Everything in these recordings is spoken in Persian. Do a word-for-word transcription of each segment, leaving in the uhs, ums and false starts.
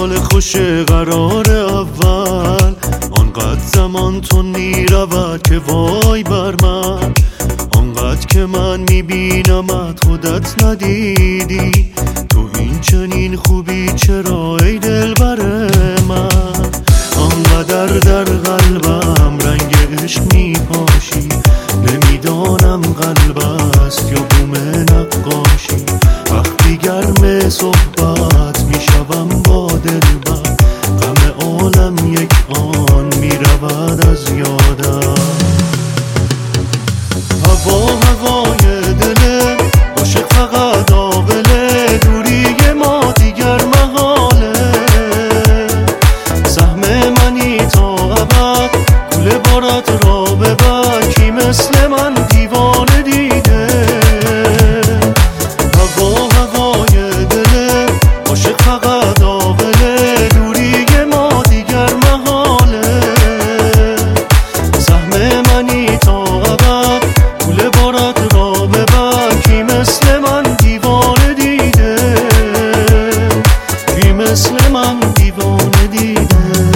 حال خوش قرار اول، آنقدر زمان تو میرود که وای بر من، آنقدر که من میبینمت خودت ندیدی. تو این چنین خوبی چرا ای دلبر من؟ آنقدر در قلبم رنگ عشق میپاشی، نمیدانم قلب است یا بوم نقاشی. وقتی گرم صحبت میشوم با دلبر، غم عالم یک آن میرود از یادم. هوا هوای دل عاشق فقط عاقله، دوری ما دیگر محاله. سهم منی تا ابد، کوله بارت را ببر، کی مثل من دیوانه دیده. هوا هوای دل عاشق فقط عاقله، دوری ما دیگر محاله. سهم منی تا ابد، کوله بارت را ببر، کی مثل من دیوانه دیده، کی مثل من دیوانه دیده.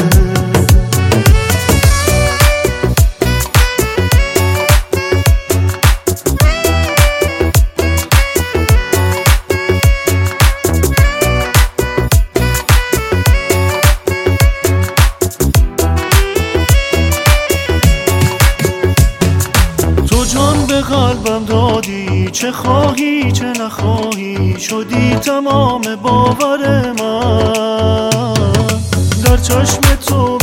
جان به قلبم دادی، چه خواهی چه نخواهی، شدی تمام باور من. در چشم تو